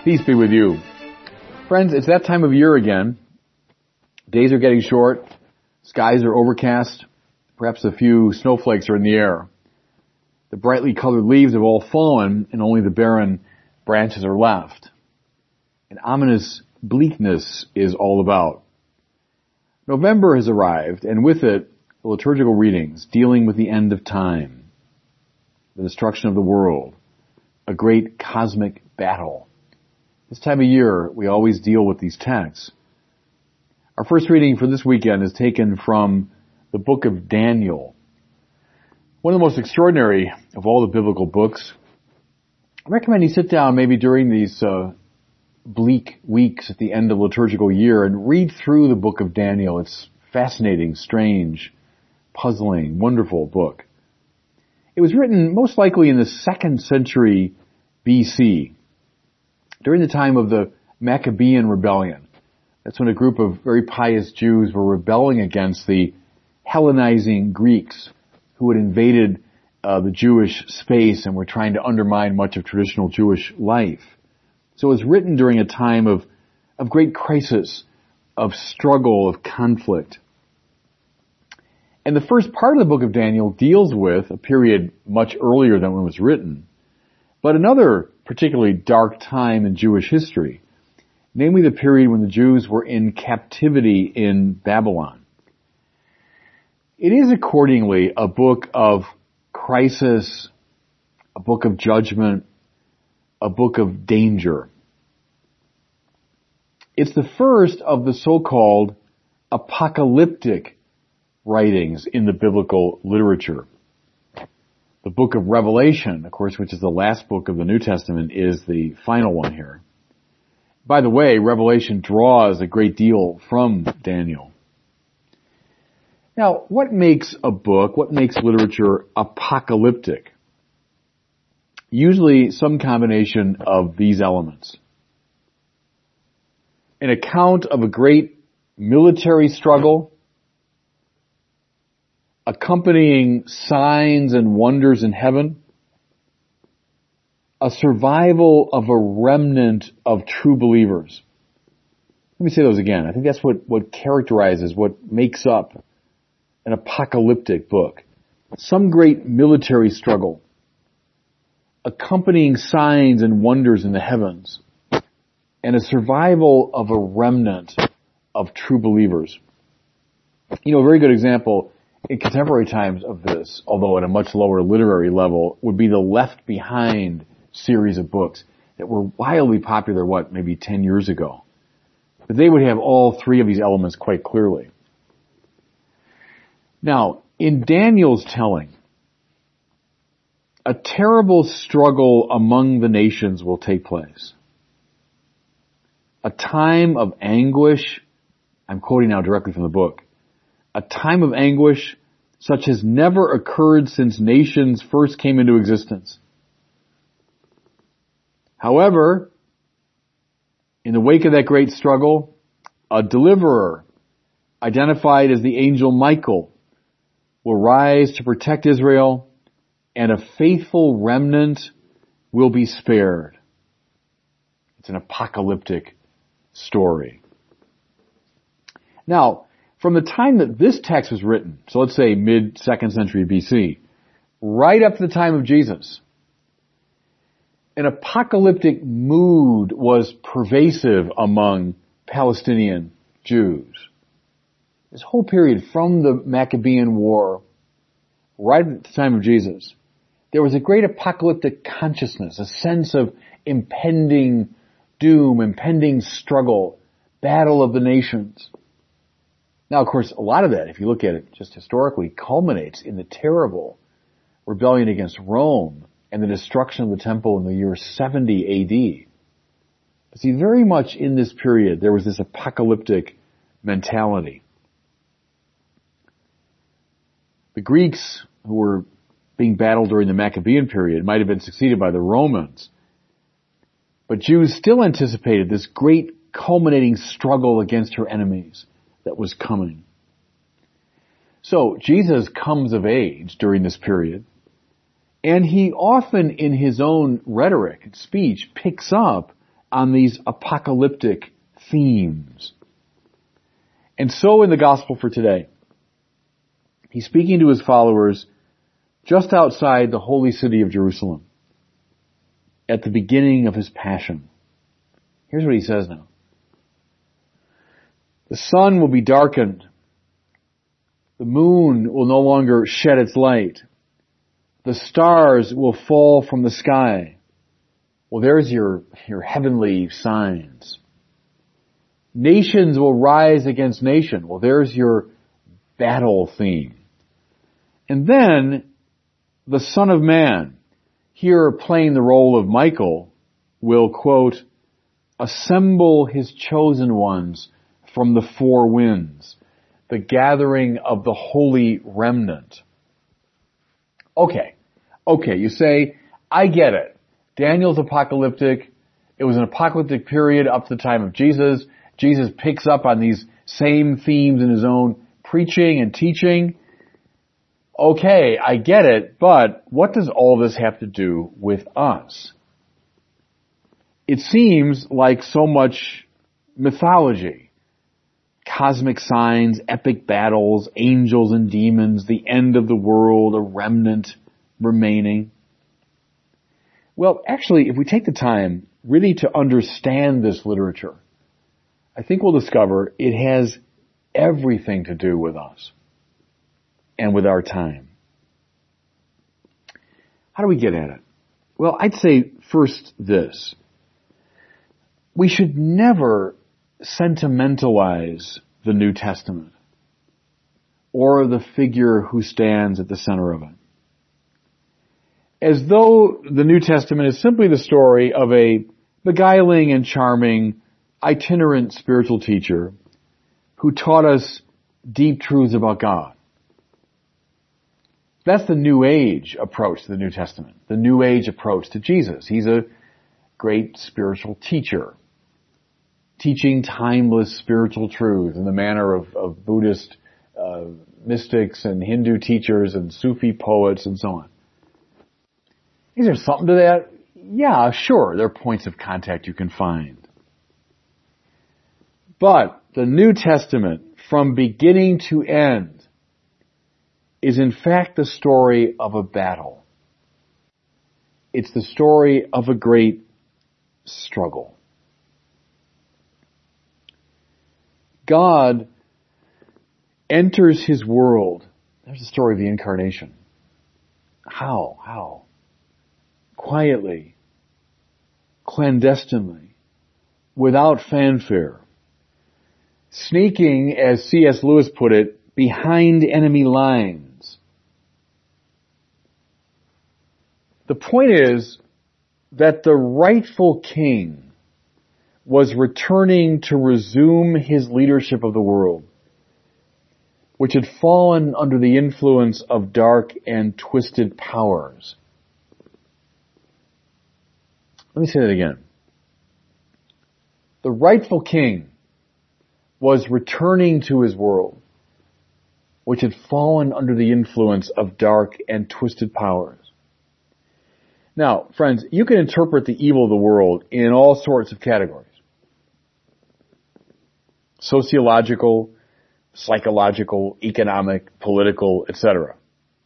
Peace be with you. Friends, it's that time of year again. Days are getting short. Skies are overcast. Perhaps a few snowflakes are in the air. The brightly colored leaves have all fallen and only the barren branches are left. An ominous bleakness is all about. November has arrived, and with it, the liturgical readings dealing with the end of time, the destruction of the world, a great cosmic battle. This time of year, we always deal with these texts. Our first reading for this weekend is taken from the book of Daniel, one of the most extraordinary of all the biblical books. I recommend you sit down maybe during these bleak weeks at the end of the liturgical year and read through the book of Daniel. It's fascinating, strange, puzzling, wonderful book. It was written most likely in the 2nd century BC, during the time of the Maccabean rebellion. That's when a group of very pious Jews were rebelling against the Hellenizing Greeks who had invaded the Jewish space and were trying to undermine much of traditional Jewish life. So it was written during a time of great crisis, of struggle, of conflict. And the first part of the book of Daniel deals with a period much earlier than when it was written, but another particularly dark time in Jewish history, namely the period when the Jews were in captivity in Babylon. It is accordingly a book of crisis, a book of judgment, a book of danger. It's the first of the so-called apocalyptic writings in the biblical literature. The book of Revelation, of course, which is the last book of the New Testament, is the final one here. By the way, Revelation draws a great deal from Daniel. Now, what makes a book, what makes literature apocalyptic? Usually some combination of these elements. An account of a great military struggle, accompanying signs and wonders in heaven, a survival of a remnant of true believers. Let me say those again. I think that's what characterizes, what makes up an apocalyptic book. Some great military struggle, accompanying signs and wonders in the heavens, and a survival of a remnant of true believers. You know, a very good example in contemporary times of this, although at a much lower literary level, would be the Left Behind series of books that were wildly popular, maybe 10 years ago. But they would have all three of these elements quite clearly. Now, in Daniel's telling, a terrible struggle among the nations will take place. A time of anguish, I'm quoting now directly from the book, a time of anguish such as never occurred since nations first came into existence. However, in the wake of that great struggle, a deliverer, identified as the angel Michael, will rise to protect Israel, and a faithful remnant will be spared. It's an apocalyptic story. Now, from the time that this text was written, so let's say mid-2nd century BC, right up to the time of Jesus, an apocalyptic mood was pervasive among Palestinian Jews. This whole period from the Maccabean War, right at the time of Jesus, there was a great apocalyptic consciousness, a sense of impending doom, impending struggle, battle of the nations. Now, of course, a lot of that, if you look at it just historically, culminates in the terrible rebellion against Rome and the destruction of the temple in the year 70 A.D. But see, very much in this period, there was this apocalyptic mentality. The Greeks, who were being battled during the Maccabean period, might have been succeeded by the Romans. But Jews still anticipated this great culminating struggle against her enemies that was coming. So Jesus comes of age during this period, and he often in his own rhetoric and speech picks up on these apocalyptic themes. And so in the gospel for today, he's speaking to his followers just outside the holy city of Jerusalem at the beginning of his passion. Here's what he says now. The sun will be darkened. The moon will no longer shed its light. The stars will fall from the sky. Well, there's your heavenly signs. Nations will rise against nation. Well, there's your battle theme. And then the Son of Man, here playing the role of Michael, will, quote, assemble his chosen ones from the four winds, the gathering of the holy remnant. Okay, you say, I get it. Daniel's apocalyptic. It was an apocalyptic period up to the time of Jesus. Jesus picks up on these same themes in his own preaching and teaching. Okay, I get it, but what does all this have to do with us? It seems like so much mythology. Cosmic signs, epic battles, angels and demons, the end of the world, a remnant remaining. Well, actually, if we take the time really to understand this literature, I think we'll discover it has everything to do with us and with our time. How do we get at it? Well, I'd say first this. We should never sentimentalize the New Testament or the figure who stands at the center of it, as though the New Testament is simply the story of a beguiling and charming itinerant spiritual teacher who taught us deep truths about God. That's the New Age approach to the New Testament, the New Age approach to Jesus. He's a great spiritual teacher, teaching timeless spiritual truth in the manner of Buddhist mystics and Hindu teachers and Sufi poets and so on. Is there something to that? Yeah, sure, there are points of contact you can find. But the New Testament, from beginning to end, is in fact the story of a battle. It's the story of a great struggle. God enters his world. There's the story of the incarnation. How? Quietly, clandestinely, without fanfare, sneaking, as C.S. Lewis put it, behind enemy lines. The point is that the rightful king was returning to resume his leadership of the world, which had fallen under the influence of dark and twisted powers. Let me say that again. The rightful king was returning to his world, which had fallen under the influence of dark and twisted powers. Now, friends, you can interpret the evil of the world in all sorts of categories. Sociological, psychological, economic, political, etc.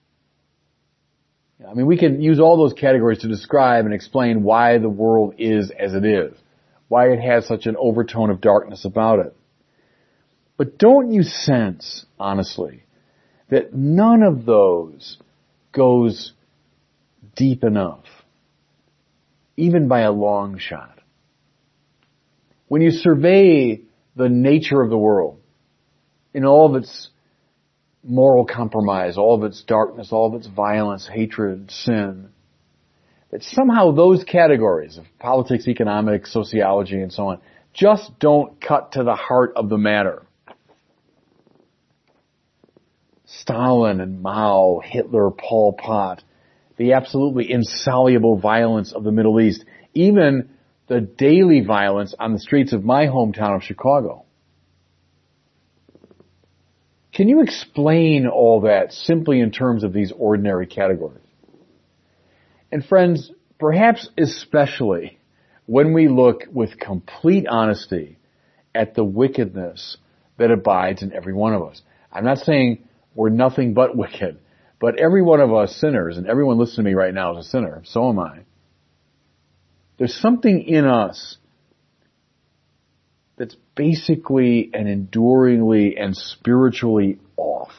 I mean, we can use all those categories to describe and explain why the world is as it is, why it has such an overtone of darkness about it. But don't you sense, honestly, that none of those goes deep enough, even by a long shot? When you survey the nature of the world in all of its moral compromise, all of its darkness, all of its violence, hatred, sin, that somehow those categories of politics, economics, sociology, and so on just don't cut to the heart of the matter. Stalin and Mao, Hitler, Pol Pot, the absolutely insoluble violence of the Middle East, even the daily violence on the streets of my hometown of Chicago. Can you explain all that simply in terms of these ordinary categories? And friends, perhaps especially when we look with complete honesty at the wickedness that abides in every one of us. I'm not saying we're nothing but wicked, but every one of us sinners, and everyone listening to me right now is a sinner, so am I. There's something in us that's basically and enduringly and spiritually off.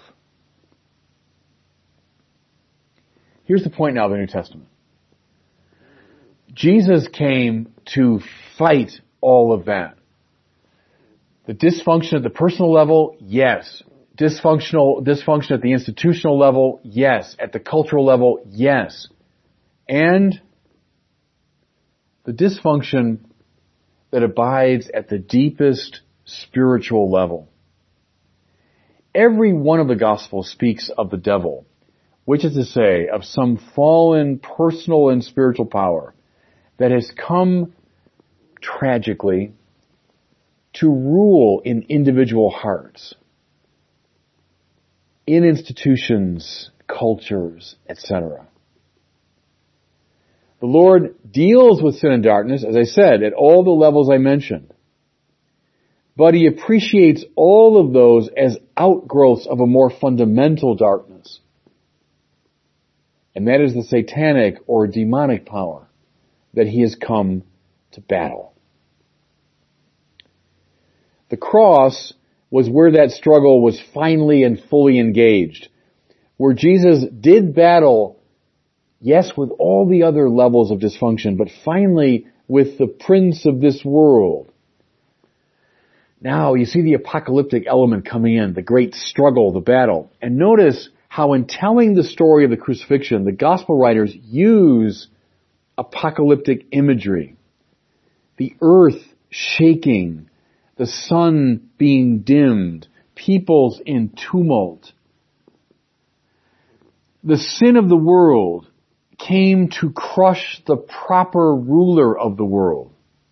Here's the point now of the New Testament. Jesus came to fight all of that. The dysfunction at the personal level, yes. Dysfunction at the institutional level, yes. At the cultural level, yes. And the dysfunction that abides at the deepest spiritual level. Every one of the Gospels speaks of the devil, which is to say, of some fallen personal and spiritual power that has come tragically to rule in individual hearts, in institutions, cultures, etc. The Lord deals with sin and darkness, as I said, at all the levels I mentioned. But He appreciates all of those as outgrowths of a more fundamental darkness. And that is the satanic or demonic power that He has come to battle. The cross was where that struggle was finally and fully engaged, where Jesus did battle, yes, with all the other levels of dysfunction, but finally with the prince of this world. Now you see the apocalyptic element coming in, the great struggle, the battle. And notice how in telling the story of the crucifixion, the gospel writers use apocalyptic imagery. The earth shaking, the sun being dimmed, peoples in tumult. The sin of the world came to crush the proper ruler of the world.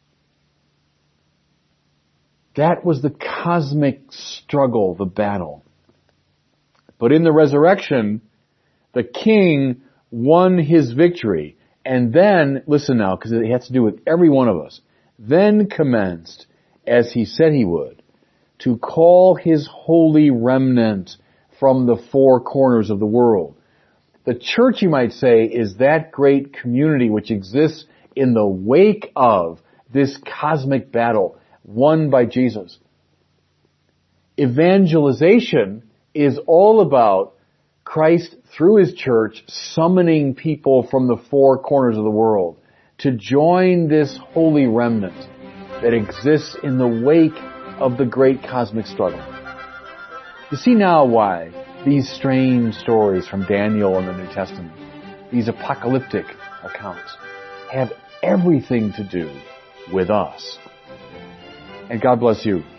That was the cosmic struggle, the battle. But in the resurrection, the king won his victory. And then, listen now, because it has to do with every one of us, then commenced, as He said He would, to call His holy remnant from the four corners of the world. The church, you might say, is that great community which exists in the wake of this cosmic battle won by Jesus. Evangelization is all about Christ, through His church, summoning people from the four corners of the world to join this holy remnant that exists in the wake of the great cosmic struggle. You see now why these strange stories from Daniel in the New Testament, these apocalyptic accounts, have everything to do with us. And God bless you.